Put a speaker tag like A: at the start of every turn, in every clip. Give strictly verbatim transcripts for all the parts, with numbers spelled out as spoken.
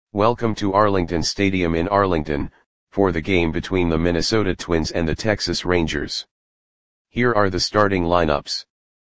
A: Welcome to Arlington Stadium in Arlington, for the game between the Minnesota Twins and the Texas Rangers. Here are the starting lineups.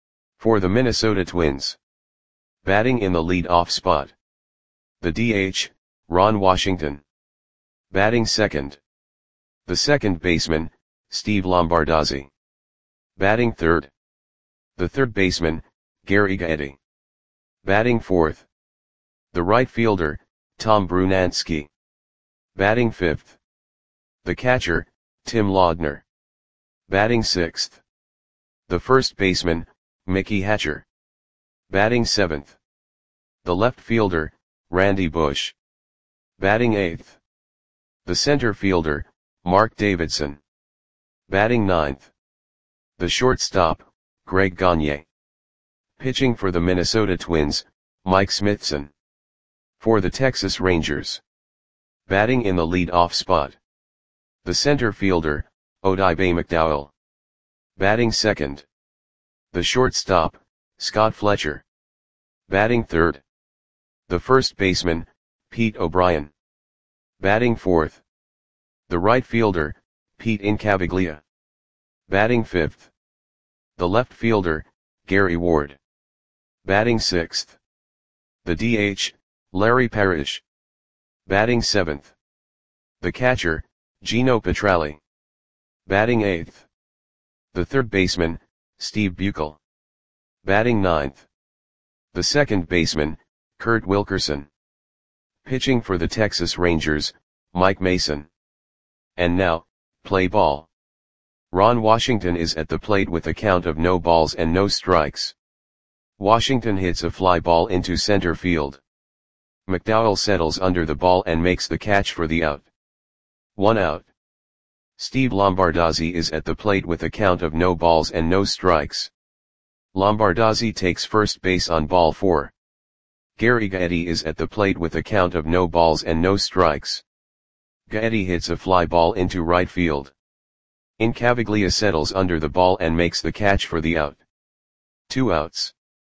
A: For the Minnesota Twins. Batting in the lead-off spot. The D H, Ron Washington. Batting second. The second baseman, Steve Lombardozzi. Batting third. The third baseman, Gary Gaetti. Batting fourth. The right fielder, Tom Brunansky. Batting fifth. The catcher, Tim Laudner. Batting sixth. The first baseman, Mickey Hatcher. Batting seventh. The left fielder, Randy Bush. Batting eighth. The center fielder, Mark Davidson. Batting ninth. The shortstop, Greg Gagne. Pitching for the Minnesota Twins, Mike Smithson. For the Texas Rangers. Batting in the lead-off spot. The center fielder, Odibe McDowell. Batting second. The shortstop, Scott Fletcher. Batting third. The first baseman, Pete O'Brien. Batting fourth. The right fielder, Pete Incaviglia. Batting fifth. The left fielder, Gary Ward. Batting sixth. The D H, Larry Parrish. Batting seventh. The catcher, Gino Petralli. Batting eighth. The third baseman, Steve Buechel. Batting ninth. The second baseman, Kurt Wilkerson. Pitching for the Texas Rangers, Mike Mason. And now, play ball. Ron Washington is at the plate with a count of no balls and no strikes. Washington hits a fly ball into center field. McDowell settles under the ball and makes the catch for the out. One out. Steve Lombardozzi is at the plate with a count of no balls and no strikes. Lombardozzi takes first base on ball four. Gary Gaetti is at the plate with a count of no balls and no strikes. Gaetti hits a fly ball into right field. Incaviglia settles under the ball and makes the catch for the out. Two outs.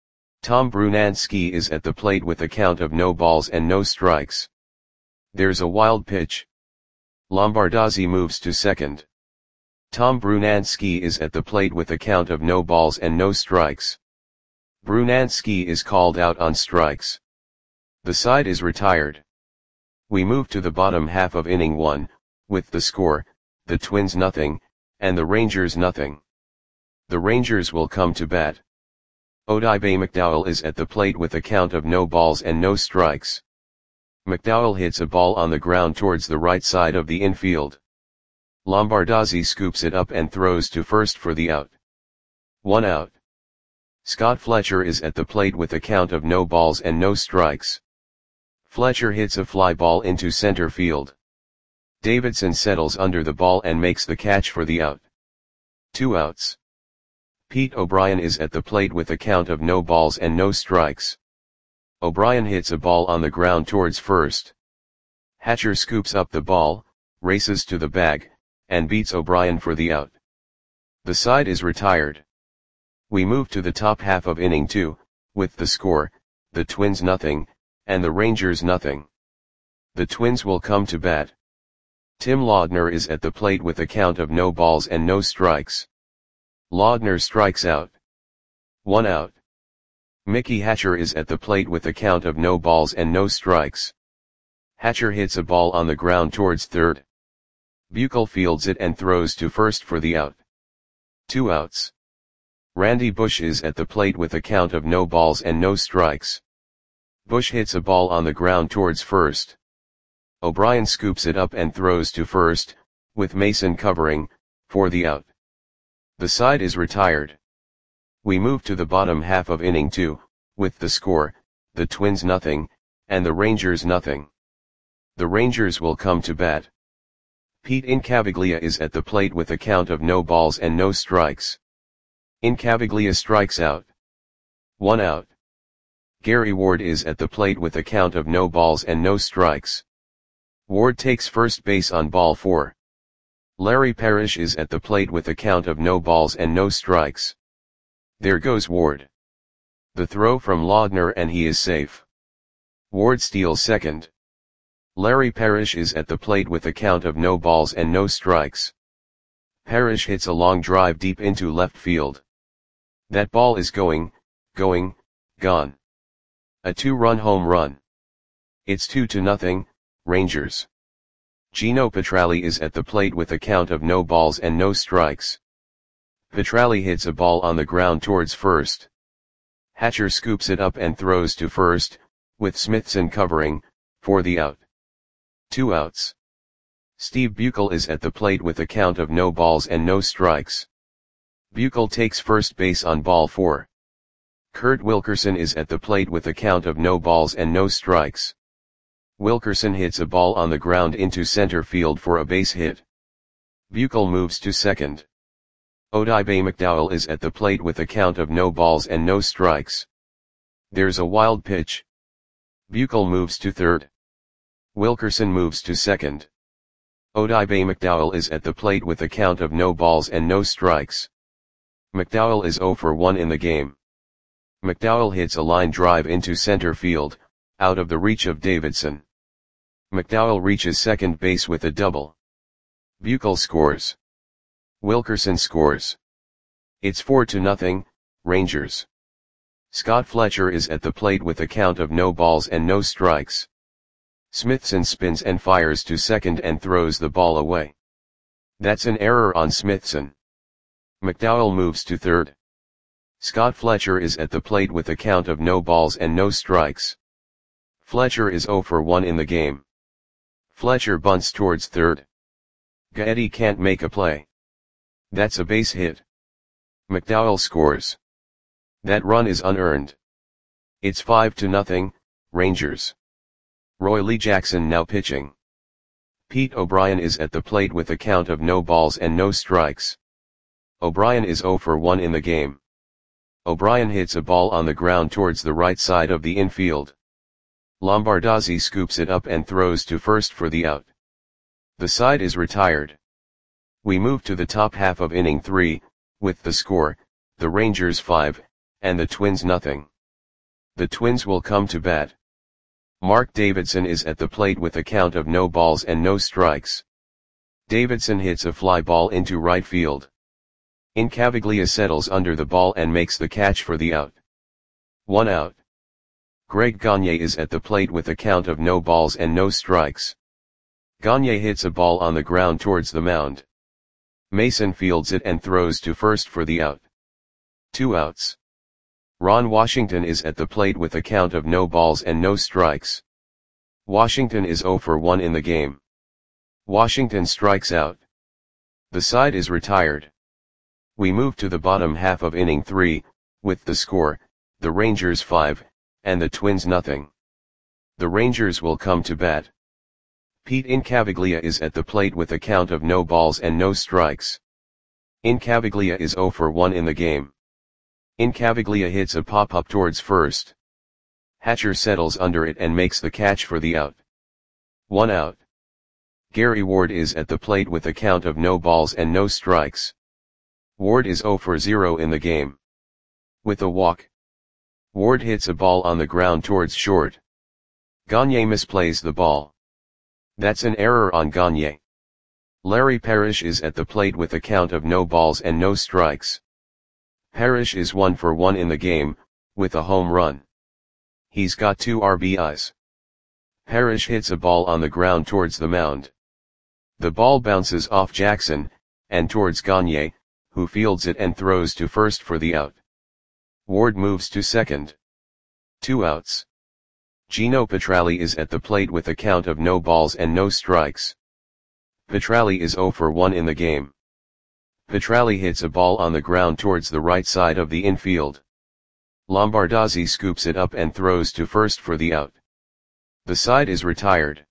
A: Tom Brunansky is at the plate with a count of no balls and no strikes. There's a wild pitch. Lombardozzi moves to second. Tom Brunansky is at the plate with a count of no balls and no strikes. Brunansky is called out on strikes. The side is retired. We move to the bottom half of inning one, with the score, the Twins nothing, and the Rangers nothing. The Rangers will come to bat. Odibe McDowell is at the plate with a count of no balls and no strikes. McDowell hits a ball on the ground towards the right side of the infield. Lombardozzi scoops it up and throws to first for the out. One out. Scott Fletcher is at the plate with a count of no balls and no strikes. Fletcher hits a fly ball into center field. Davidson settles under the ball and makes the catch for the out. Two outs. Pete O'Brien is at the plate with a count of no balls and no strikes. O'Brien hits a ball on the ground towards first. Hatcher scoops up the ball, races to the bag, and beats O'Brien for the out. The side is retired. We move to the top half of inning two, with the score, the Twins nothing, and the Rangers nothing. The Twins will come to bat. Tim Laudner is at the plate with a count of no balls and no strikes. Laudner strikes out. One out. Mickey Hatcher is at the plate with a count of no balls and no strikes. Hatcher hits a ball on the ground towards third. Buechel fields it and throws to first for the out. Two outs. Randy Bush is at the plate with a count of no balls and no strikes. Bush hits a ball on the ground towards first. O'Brien scoops it up and throws to first, with Mason covering, for the out. The side is retired. We move to the bottom half of inning two, with the score, the Twins nothing, and the Rangers nothing. The Rangers will come to bat. Pete Incaviglia is at the plate with a count of no balls and no strikes. Incaviglia strikes out. One out. Gary Ward is at the plate with a count of no balls and no strikes. Ward takes first base on ball four. Larry Parrish is at the plate with a count of no balls and no strikes. There goes Ward. The throw from Laudner and he is safe. Ward steals second. Larry Parrish is at the plate with a count of no balls and no strikes. Parrish hits a long drive deep into left field. That ball is going, going, gone. A two-run home run. It's two to nothing, Rangers. Gino Petralli is at the plate with a count of no balls and no strikes. Petralli hits a ball on the ground towards first. Hatcher scoops it up and throws to first, with Smithson covering, for the out. Two outs. Steve Buechel is at the plate with a count of no balls and no strikes. Buechel takes first base on ball four. Kurt Wilkerson is at the plate with a count of no balls and no strikes. Wilkerson hits a ball on the ground into center field for a base hit. Buechel moves to second. Odibe McDowell is at the plate with a count of no balls and no strikes. There's a wild pitch. Buechel moves to third. Wilkerson moves to second. Odibe McDowell is at the plate with a count of no balls and no strikes. McDowell is oh for one in the game. McDowell hits a line drive into center field, out of the reach of Davidson. McDowell reaches second base with a double. Buechel scores. Wilkerson scores. It's four to nothing, Rangers. Scott Fletcher is at the plate with a count of no balls and no strikes. Smithson spins and fires to second and throws the ball away. That's an error on Smithson. McDowell moves to third. Scott Fletcher is at the plate with a count of no balls and no strikes. Fletcher is oh for one in the game. Fletcher bunts towards third. Gaetti can't make a play. That's a base hit. McDowell scores. That run is unearned. It's five to nothing, Rangers. Roy Lee Jackson now pitching. Pete O'Brien is at the plate with a count of no balls and no strikes. O'Brien is oh for one in the game. O'Brien hits a ball on the ground towards the right side of the infield. Lombardozzi scoops it up and throws to first for the out. The side is retired. We move to the top half of inning three, with the score, the Rangers five, and the Twins nothing. The Twins will come to bat. Mark Davidson is at the plate with a count of no balls and no strikes. Davidson hits a fly ball into right field. Incaviglia settles under the ball and makes the catch for the out. One out. Greg Gagne is at the plate with a count of no balls and no strikes. Gagne hits a ball on the ground towards the mound. Mason fields it and throws to first for the out. Two outs. Ron Washington is at the plate with a count of no balls and no strikes. Washington is oh for one in the game. Washington strikes out. The side is retired. We move to the bottom half of inning three, with the score, the Rangers five, and the Twins nothing. The Rangers will come to bat. Pete Incaviglia is at the plate with a count of no balls and no strikes. Incaviglia is oh for one in the game. Incaviglia hits a pop-up towards first. Hatcher settles under it and makes the catch for the out. One out. Gary Ward is at the plate with a count of no balls and no strikes. Ward is oh for zero in the game. With a walk. Ward hits a ball on the ground towards short. Gagne misplays the ball. That's an error on Gagne. Larry Parrish is at the plate with a count of no balls and no strikes. Parrish is one for one in the game, with a home run. He's got two R B Is. Parrish hits a ball on the ground towards the mound. The ball bounces off Jackson, and towards Gagne, who fields it and throws to first for the out. Ward moves to second. Two outs. Gino Petralli is at the plate with a count of no balls and no strikes. Petralli is oh for one in the game. Petralli hits a ball on the ground towards the right side of the infield. Lombardozzi scoops it up and throws to first for the out. The side is retired.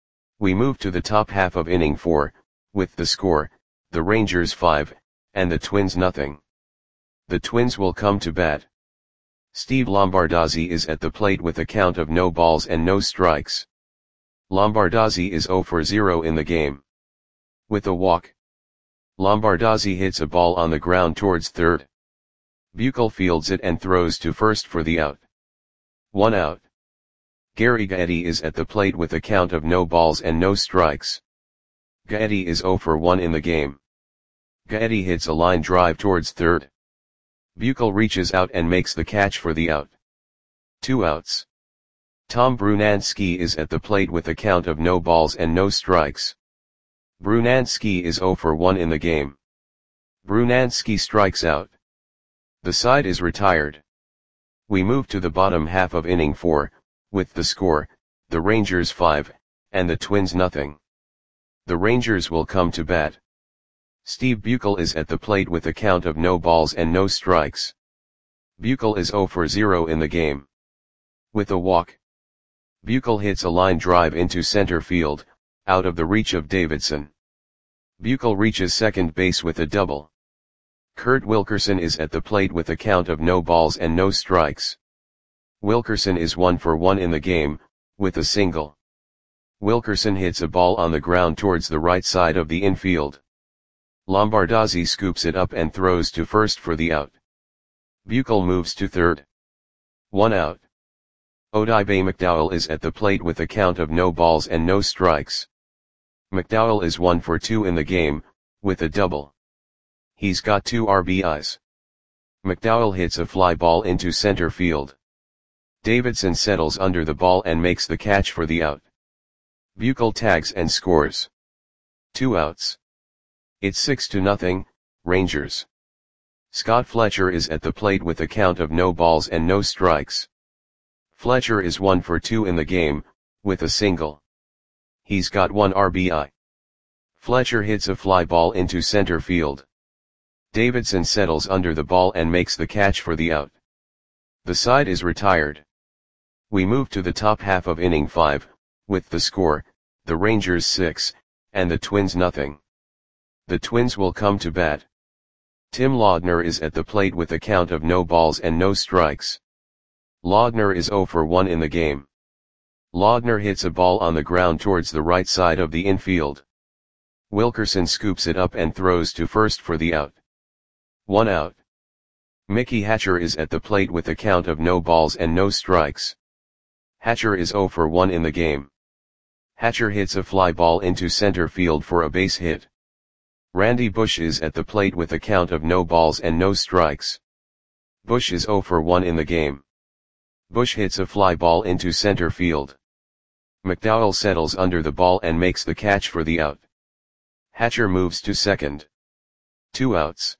A: We move to the top half of inning four, with the score, the Rangers five, and the Twins nothing. The Twins will come to bat. Steve Lombardozzi is at the plate with a count of no balls and no strikes. Lombardozzi is oh for zero in the game. With a walk. Lombardozzi hits a ball on the ground towards third. Buechel fields it and throws to first for the out. One out. Gary Gaetti is at the plate with a count of no balls and no strikes. Gaetti is zero for one in the game. Gaetti hits a line drive towards third. Buechel reaches out and makes the catch for the out. Two outs. Tom Brunansky is at the plate with a count of no balls and no strikes. Brunansky is zero for one in the game. Brunansky strikes out. The side is retired. We move to the bottom half of inning four, with the score, the Rangers five, and the Twins nothing. The Rangers will come to bat. Steve Buechel is at the plate with a count of no balls and no strikes. Buechel is zero for zero in the game. With a walk. Buechel hits a line drive into center field, out of the reach of Davidson. Buechel reaches second base with a double. Kurt Wilkerson is at the plate with a count of no balls and no strikes. Wilkerson is one for one in the game, with a single. Wilkerson hits a ball on the ground towards the right side of the infield. Lombardozzi scoops it up and throws to first for the out. Buechel moves to third. One out. Odibe McDowell is at the plate with a count of no balls and no strikes. McDowell is one for two in the game, with a double. He's got two R B Is. McDowell hits a fly ball into center field. Davidson settles under the ball and makes the catch for the out. Buechel tags and scores. Two outs. It's six to nothing, Rangers. Scott Fletcher is at the plate with a count of no balls and no strikes. Fletcher is one for two in the game, with a single. He's got one R B I. Fletcher hits a fly ball into center field. Davidson settles under the ball and makes the catch for the out. The side is retired. We move to the top half of inning five, with the score, the Rangers six, and the Twins nothing. The Twins will come to bat. Tim Laudner is at the plate with a count of no balls and no strikes. Laudner is zero for one in the game. Laudner hits a ball on the ground towards the right side of the infield. Wilkerson scoops it up and throws to first for the out. One out. Mickey Hatcher is at the plate with a count of no balls and no strikes. Hatcher is zero for one in the game. Hatcher hits a fly ball into center field for a base hit. Randy Bush is at the plate with a count of no balls and no strikes. Bush is zero for one in the game. Bush hits a fly ball into center field. McDowell settles under the ball and makes the catch for the out. Hatcher moves to second. Two outs.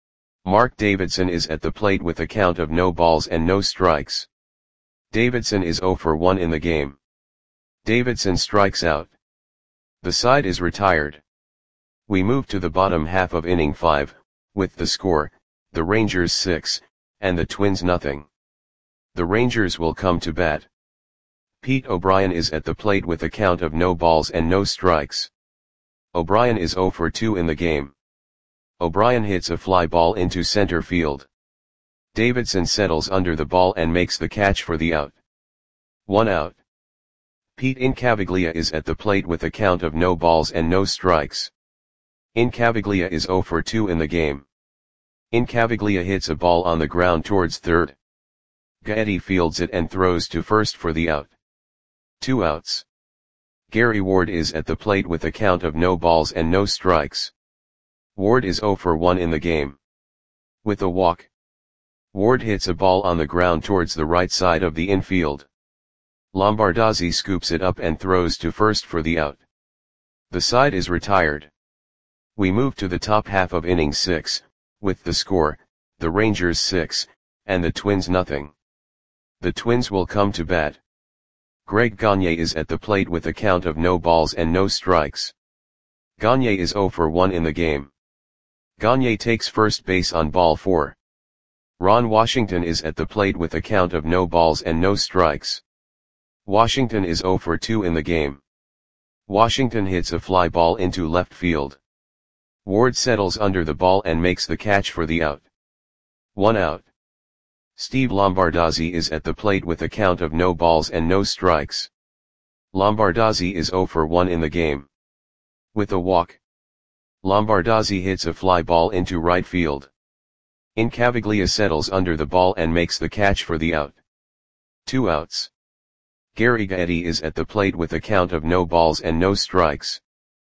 A: Mark Davidson is at the plate with a count of no balls and no strikes. Davidson is zero for one in the game. Davidson strikes out. The side is retired. We move to the bottom half of inning five, with the score, the Rangers six, and the Twins nothing. The Rangers will come to bat. Pete O'Brien is at the plate with a count of no balls and no strikes. O'Brien is zero for two in the game. O'Brien hits a fly ball into center field. Davidson settles under the ball and makes the catch for the out. One out. Pete Incaviglia is at the plate with a count of no balls and no strikes. Incaviglia is zero for two in the game. Incaviglia hits a ball on the ground towards third. Gaetti fields it and throws to first for the out. Two outs. Gary Ward is at the plate with a count of no balls and no strikes. Ward is zero for one in the game. With a walk. Ward hits a ball on the ground towards the right side of the infield. Lombardozzi scoops it up and throws to first for the out. The side is retired. We move to the top half of inning six, with the score, the Rangers six, and the Twins nothing. The Twins will come to bat. Greg Gagne is at the plate with a count of no balls and no strikes. Gagne is zero for one in the game. Gagne takes first base on ball four. Ron Washington is at the plate with a count of no balls and no strikes. Washington is zero for two in the game. Washington hits a fly ball into left field. Ward settles under the ball and makes the catch for the out. One out. Steve Lombardozzi is at the plate with a count of no balls and no strikes. Lombardozzi is zero for one in the game. With a walk. Lombardozzi hits a fly ball into right field. Incaviglia settles under the ball and makes the catch for the out. Two outs. Gary Gaetti is at the plate with a count of no balls and no strikes.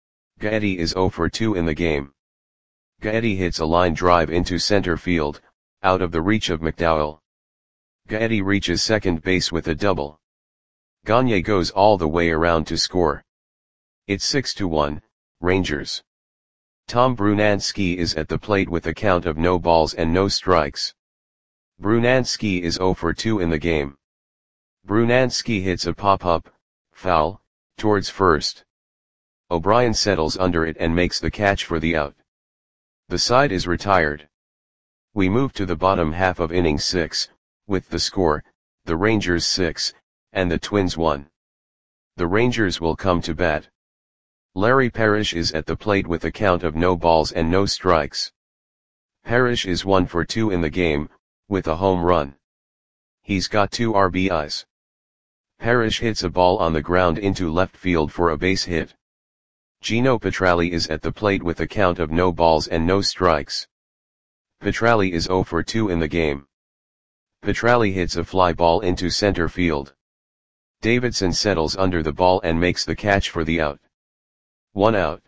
A: Gaetti is zero for two in the game. Gaetti hits a line drive into center field, out of the reach of McDowell. Gaetti reaches second base with a double. Gagne goes all the way around to score. It's six to one, Rangers. Tom Brunansky is at the plate with a count of no balls and no strikes. Brunansky is zero for two in the game. Brunansky hits a pop-up, foul, towards first. O'Brien settles under it and makes the catch for the out. The side is retired. We move to the bottom half of inning six, with the score, the Rangers six, and the Twins one. The Rangers will come to bat. Larry Parrish is at the plate with a count of no balls and no strikes. Parrish is one for two in the game, with a home run. He's got two R B Is. Parrish hits a ball on the ground into left field for a base hit. Gino Petralli is at the plate with a count of no balls and no strikes. Petralli is zero for two in the game. Petralli hits a fly ball into center field. Davidson settles under the ball and makes the catch for the out. One out.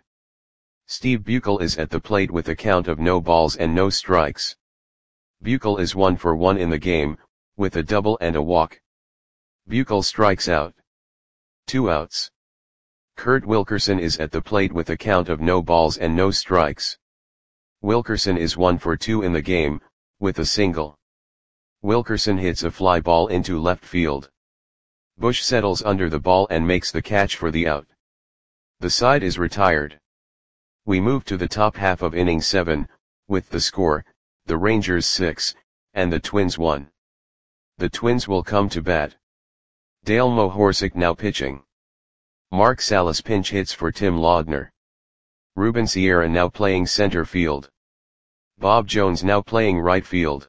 A: Steve Buechel is at the plate with a count of no balls and no strikes. Buechel is one for one in the game, with a double and a walk. Buechel strikes out. Two outs. Kurt Wilkerson is at the plate with a count of no balls and no strikes. Wilkerson is one for two in the game, with a single. Wilkerson hits a fly ball into left field. Bush settles under the ball and makes the catch for the out. The side is retired. We move to the top half of inning seven, with the score, the Rangers six, and the Twins one. The Twins will come to bat. Dale Mohorsic now pitching. Mark Salas pinch hits for Tim Laudner. Ruben Sierra now playing center field. Bob Jones now playing right field.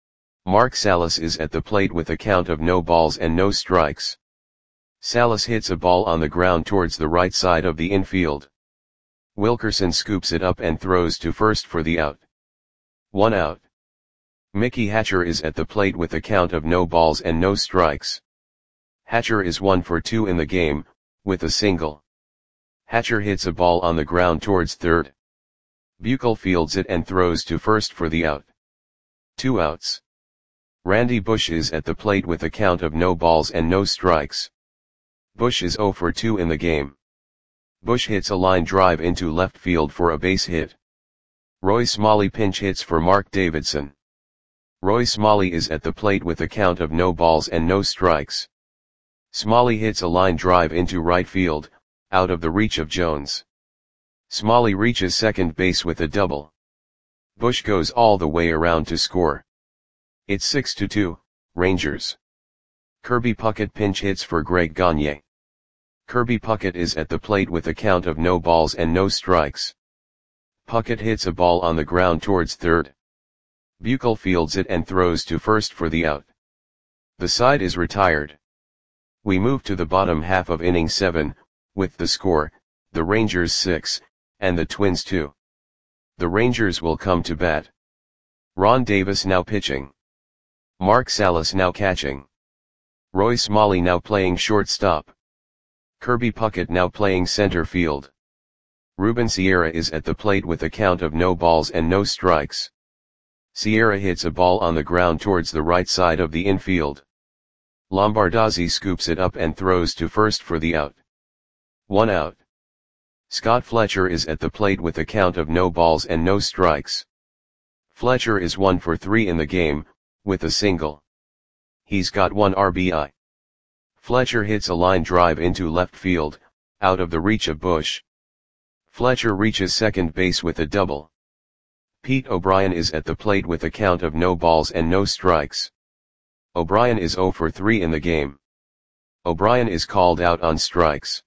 A: Mark Salas is at the plate with a count of no balls and no strikes. Salas hits a ball on the ground towards the right side of the infield. Wilkerson scoops it up and throws to first for the out. One out. Mickey Hatcher is at the plate with a count of no balls and no strikes. Hatcher is one for two in the game, with a single. Hatcher hits a ball on the ground towards third. Buechel fields it and throws to first for the out. Two outs. Randy Bush is at the plate with a count of no balls and no strikes. Bush is zero for two in the game. Bush hits a line drive into left field for a base hit. Roy Smalley pinch hits for Mark Davidson. Roy Smalley is at the plate with a count of no balls and no strikes. Smalley hits a line drive into right field, out of the reach of Jones. Smalley reaches second base with a double. Bush goes all the way around to score. It's six to two, Rangers. Kirby Puckett pinch hits for Greg Gagne. Kirby Puckett is at the plate with a count of no balls and no strikes. Puckett hits a ball on the ground towards third. Buechel fields it and throws to first for the out. The side is retired. We move to the bottom half of inning seven, with the score, the Rangers six, and the Twins two. The Rangers will come to bat. Ron Davis now pitching. Mark Salas now catching. Roy Smalley now playing shortstop. Kirby Puckett now playing center field. Ruben Sierra is at the plate with a count of no balls and no strikes. Sierra hits a ball on the ground towards the right side of the infield. Lombardozzi scoops it up and throws to first for the out. One out. Scott Fletcher is at the plate with a count of no balls and no strikes. Fletcher is one for three in the game, with a single. He's got one R B I. Fletcher hits a line drive into left field, out of the reach of Bush. Fletcher reaches second base with a double. Pete O'Brien is at the plate with a count of no balls and no strikes. O'Brien is zero for three in the game. O'Brien is called out on strikes.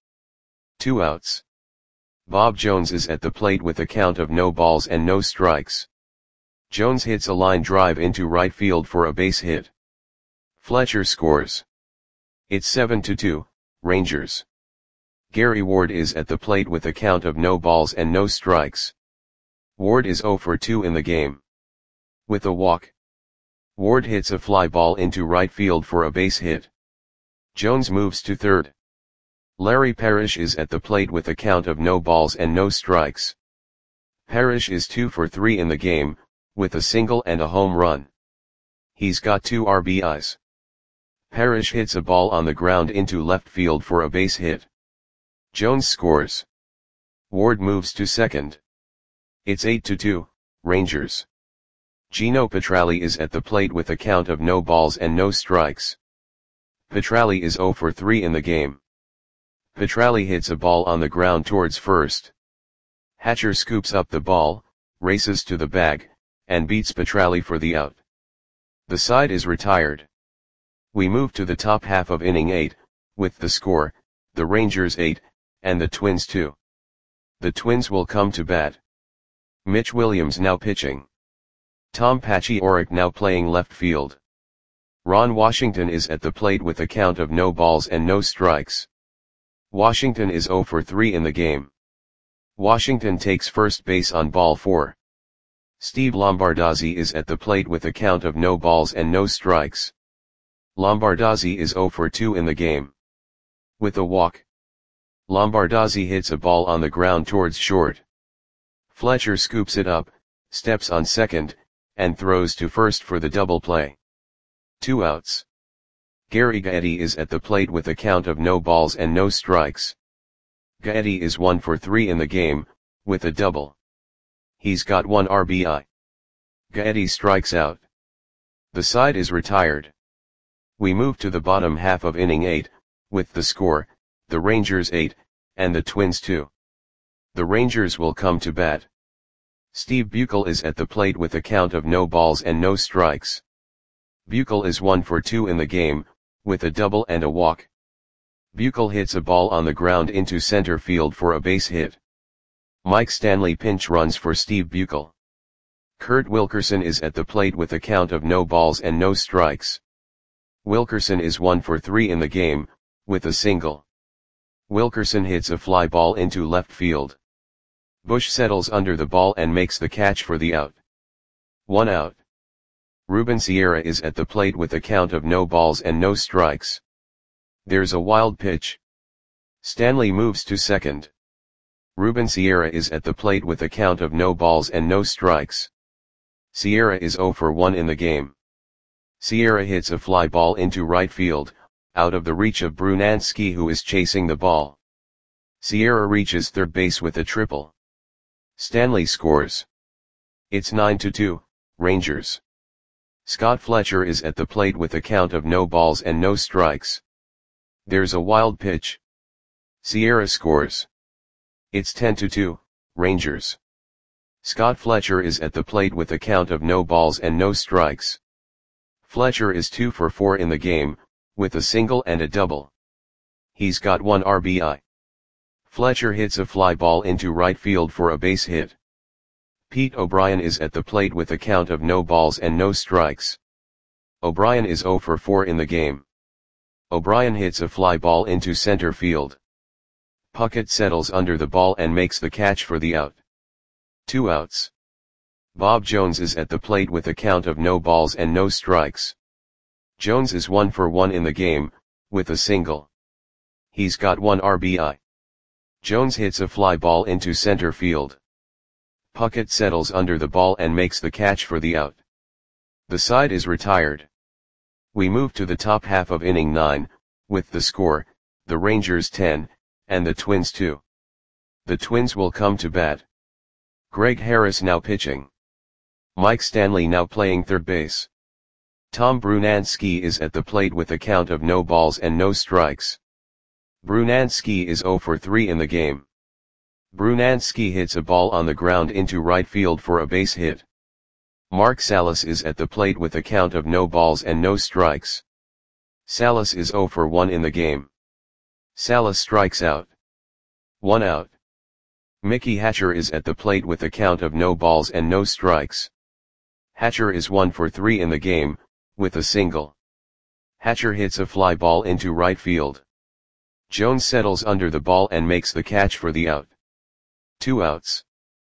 A: Two outs. Bob Jones is at the plate with a count of no balls and no strikes. Jones hits a line drive into right field for a base hit. Fletcher scores. It's seven to two, Rangers. Gary Ward is at the plate with a count of no balls and no strikes. Ward is zero for two in the game. With a walk. Ward hits a fly ball into right field for a base hit. Jones moves to third. Larry Parrish is at the plate with a count of no balls and no strikes. Parrish is two for three in the game, with a single and a home run. He's got two R B Is. Parrish hits a ball on the ground into left field for a base hit. Jones scores. Ward moves to second. It's eight to two, Rangers. Gino Petralli is at the plate with a count of no balls and no strikes. Petralli is zero for three in the game. Petralli hits a ball on the ground towards first. Hatcher scoops up the ball, races to the bag, and beats Petralli for the out. The side is retired. We move to the top half of inning eight, with the score, the Rangers eight, and the Twins two. The Twins will come to bat. Mitch Williams now pitching. Tom Paciorek now playing left field. Ron Washington is at the plate with a count of no balls and no strikes. Washington is zero for three in the game. Washington takes first base on ball four. Steve Lombardozzi is at the plate with a count of no balls and no strikes. Lombardozzi is zero for two in the game. With a walk. Lombardozzi hits a ball on the ground towards short. Fletcher scoops it up, steps on second, and throws to first for the double play. Two outs. Gary Gaetti is at the plate with a count of no balls and no strikes. Gaetti is one for three in the game, with a double. He's got one R B I. Gaetti strikes out. The side is retired. We move to the bottom half of inning eight, with the score, the Rangers eight, and the Twins two. The Rangers will come to bat. Steve Buechel is at the plate with a count of no balls and no strikes. Buechel is one for two in the game, with a double and a walk. Buechel hits a ball on the ground into center field for a base hit. Mike Stanley pinch runs for Steve Buechel. Kurt Wilkerson is at the plate with a count of no balls and no strikes. Wilkerson is one for three in the game, with a single. Wilkerson hits a fly ball into left field. Bush settles under the ball and makes the catch for the out. One out. Ruben Sierra is at the plate with a count of no balls and no strikes. There's a wild pitch. Stanley moves to second. Ruben Sierra is at the plate with a count of no balls and no strikes. Sierra is zero for one in the game. Sierra hits a fly ball into right field, out of the reach of Brunansky, who is chasing the ball. Sierra reaches third base with a triple. Stanley scores. It's nine to two, Rangers. Scott Fletcher is at the plate with a count of no balls and no strikes. There's a wild pitch. Sierra scores. It's ten to two, Rangers. Scott Fletcher is at the plate with a count of no balls and no strikes. Fletcher is two for four in the game, with a single and a double. He's got one R B I. Fletcher hits a fly ball into right field for a base hit. Pete O'Brien is at the plate with a count of no balls and no strikes. O'Brien is zero for four in the game. O'Brien hits a fly ball into center field. Puckett settles under the ball and makes the catch for the out. Two outs. Bob Jones is at the plate with a count of no balls and no strikes. Jones is one for one in the game, with a single. He's got one R B I. Jones hits a fly ball into center field. Puckett settles under the ball and makes the catch for the out. The side is retired. We move to the top half of inning nine, with the score, the Rangers ten, and the Twins two. The Twins will come to bat. Greg Harris now pitching. Mike Stanley now playing third base. Tom Brunansky is at the plate with a count of no balls and no strikes. Brunansky is zero for three in the game. Brunansky hits a ball on the ground into right field for a base hit. Mark Salas is at the plate with a count of no balls and no strikes. Salas is zero for one in the game. Salas strikes out. One out. Mickey Hatcher is at the plate with a count of no balls and no strikes. Hatcher is one for three in the game, with a single. Hatcher hits a fly ball into right field. Jones settles under the ball and makes the catch for the out. Two outs.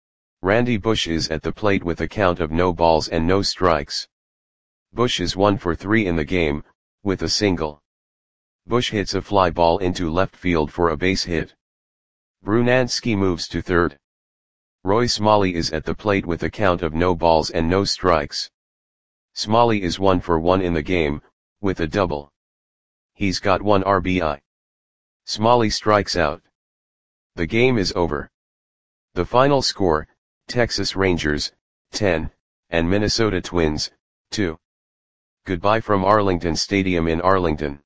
A: Randy Bush is at the plate with a count of no balls and no strikes. Bush is one for three in the game, with a single. Bush hits a fly ball into left field for a base hit. Brunansky moves to third. Roy Smalley is at the plate with a count of no balls and no strikes. Smalley is one for one in the game, with a double. He's got one R B I. Smalley strikes out. The game is over. The final score, Texas Rangers, ten, and Minnesota Twins, two. Goodbye from Arlington Stadium in Arlington.